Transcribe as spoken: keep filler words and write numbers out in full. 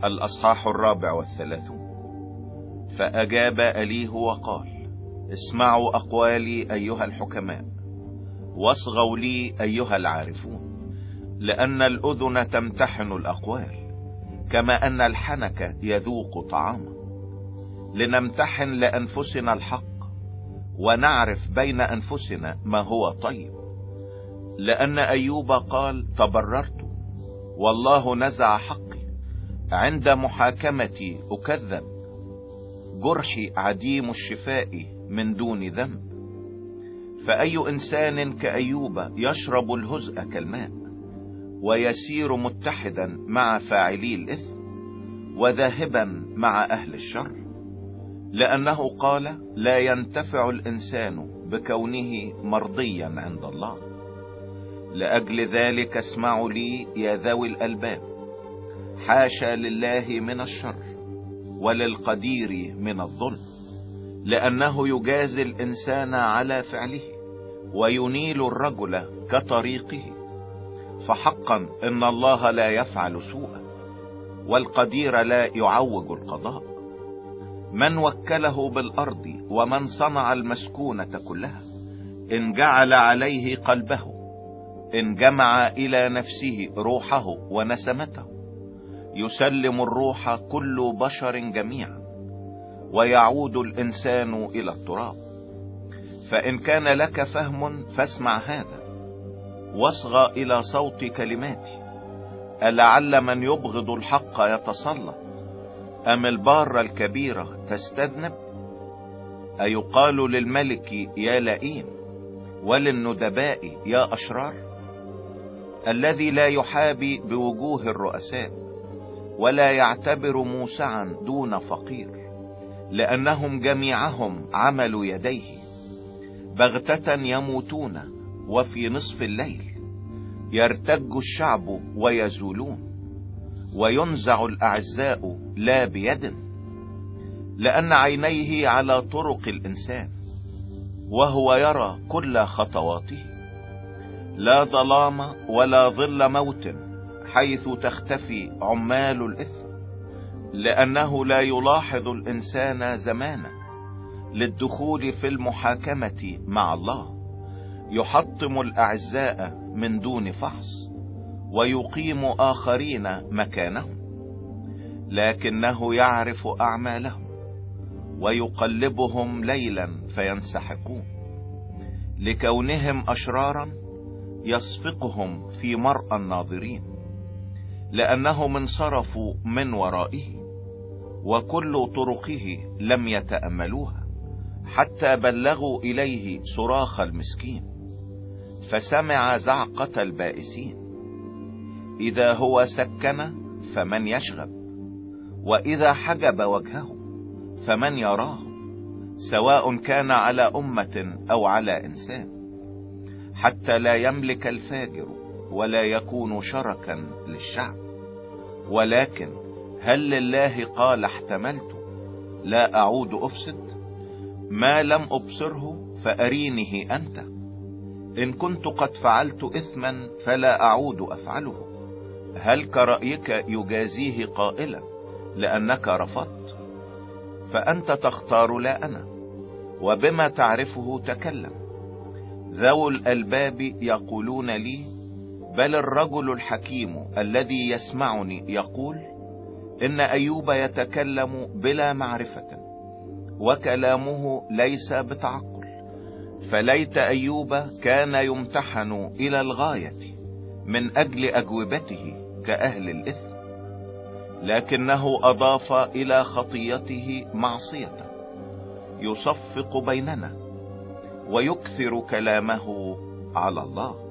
الأصحاح الرابع والثلاثون. فأجاب أليه وقال: اسمعوا أقوالي أيها الحكماء، واصغوا لي أيها العارفون، لأن الأذن تمتحن الأقوال كما أن الحنك يذوق طعاما، لنمتحن لأنفسنا الحق ونعرف بين أنفسنا ما هو طيب. لأن أيوب قال: تبررت والله نزع حقي، عند محاكمتي أكذب، جرحي عديم الشفاء من دون ذنب. فأي إنسان كأيوب يشرب الهزء كالماء، ويسير متحدا مع فاعلي الإثم وذاهبا مع أهل الشر، لأنه قال: لا ينتفع الإنسان بكونه مرضيا عند الله. لأجل ذلك اسمعوا لي يا ذوي الألباب، حاشا لله من الشر وللقدير من الظلم، لأنه يجازي الإنسان على فعله وينيل الرجل كطريقه. فحقا إن الله لا يفعل سوءا، والقدير لا يعوج القضاء. من وكله بالأرض ومن صنع المسكونة كلها، إن جعل عليه قلبه، إن جمع إلى نفسه روحه ونسمته، يسلم الروح كل بشر جميعا، ويعود الإنسان إلى التراب. فإن كان لك فهم فاسمع هذا، واصغى إلى صوت كلماتي. ألعل من يبغض الحق يتسلط، أم البار الكبيرة تستذنب؟ أيقال للملك يا لئيم، وللندباء يا أشرار؟ الذي لا يحابي بوجوه الرؤساء، ولا يعتبر موسعا دون فقير، لأنهم جميعهم عملوا يديه. بغتة يموتون، وفي نصف الليل يرتج الشعب ويزولون، وينزع الأعزاء لا بيد. لأن عينيه على طرق الإنسان، وهو يرى كل خطواته. لا ظلام ولا ظل موت حيث تختفي عمال الإثم، لأنه لا يلاحظ الإنسان زمانا للدخول في المحاكمة مع الله. يحطم الأعزاء من دون فحص، ويقيم آخرين مكانهم، لكنه يعرف أعمالهم، ويقلبهم ليلا فينسحقون. لكونهم أشرارا يصفقهم في مرأى الناظرين، لأنهم انصرفوا من ورائه، وكل طرقه لم يتأملوها، حتى بلغوا إليه صراخ المسكين، فسمع زعقة البائسين. إذا هو سكن فمن يشغب، وإذا حجب وجهه فمن يراه، سواء كان على أمة أو على إنسان، حتى لا يملك الفاجر ولا يكون شركا للشعب. ولكن هل لله قال احتملت لا أعود أفسد؟ ما لم أبصره فأرينه أنت. إن كنت قد فعلت إثما فلا أعود أفعله. هل كرأيك يجازيه قائلا لأنك رفضت؟ فأنت تختار لا أنا، وبما تعرفه تكلم. ذو الألباب يقولون لي: بل الرجل الحكيم الذي يسمعني يقول إن أيوب يتكلم بلا معرفة، وكلامه ليس بتعقل. فليت أيوب كان يمتحن إلى الغاية من أجل أجوبته كأهل الإثم، لكنه أضاف إلى خطيته معصية، يصفق بيننا ويكثر كلامه على الله.